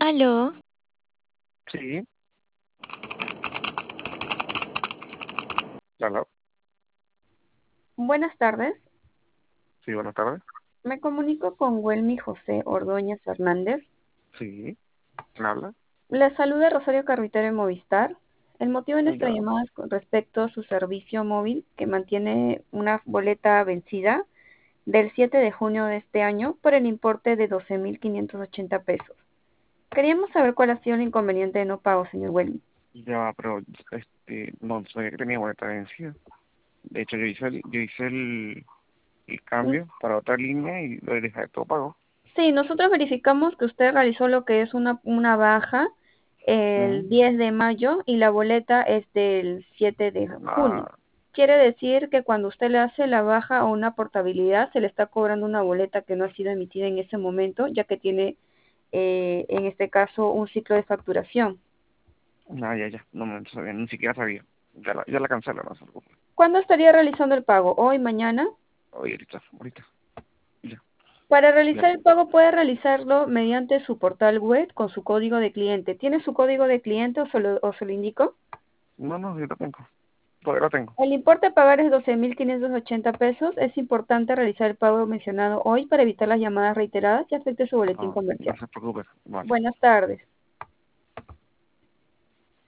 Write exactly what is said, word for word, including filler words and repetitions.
Aló, Sí, claro. buenas tardes. Sí, buenas tardes. Me comunico con Welmy José Ordóñez Hernández. Sí, ¿me habla? Le saluda Rosario Carretero en Movistar. El motivo de nuestra Ya, llamada es con respecto a su servicio móvil que mantiene una boleta vencida del siete de junio de este año por el importe de doce mil quinientos ochenta pesos. Queríamos saber cuál ha sido el inconveniente de no pago, señor Welmy. ya, pero este, no sabía que tenía boleta vencida. De hecho, yo hice el, yo hice el, el Mm, cambio para otra línea y lo dejé todo pago. Sí, nosotros verificamos que usted realizó lo que es una, una baja el Ujú. diez de mayo y la boleta es del siete de junio. Ah, Quiere decir que cuando usted le hace la baja o una portabilidad, se le está cobrando una boleta que no ha sido emitida en ese momento, ya que tiene, eh, en este caso, un ciclo de facturación. ah, ya, ya, no me sabía, ni siquiera sabía. Ya la, ya la cancelé, no se preocupe. ¿Cuándo estaría realizando el pago? ¿Hoy, mañana? Oye, ahorita, ahorita, ya, Para ya. realizar el pago puede realizarlo mediante su portal web con su código de cliente. ¿Tiene su código de cliente o se lo, o se lo indico? No, no, yo lo tengo, todavía lo tengo. El importe a pagar es doce mil quinientos ochenta pesos. Es importante realizar el pago mencionado hoy para evitar las llamadas reiteradas que afecte su boletín No, no comercial. se preocupe, vale. Buenas tardes.